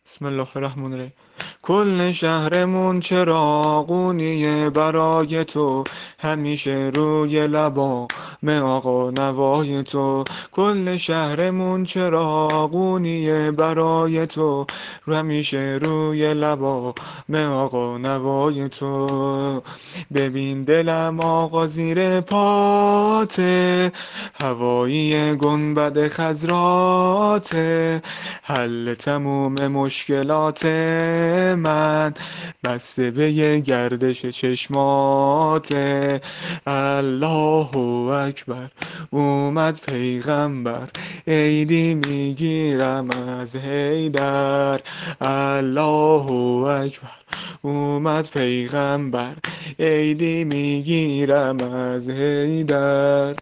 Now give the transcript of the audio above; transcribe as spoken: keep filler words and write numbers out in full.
بسم الله الرحمن الرحیم. کل شهرمون چراغونیه برای تو، همیشه روی لبام آقا نوای تو. کل شهرمون چراغونیه برای تو، همیشه روی لبام آقا نوای تو. ببین دلم آقا زیر پاته، هوایی گنبد خضراته، حل تموم مشکلات من بسته به یه گردش چشماته. الله اکبر، اومد پیغمبر، عیدی میگیرم از حیدر. الله اکبر، اومد پیغمبر، عیدی میگیرم از حیدر.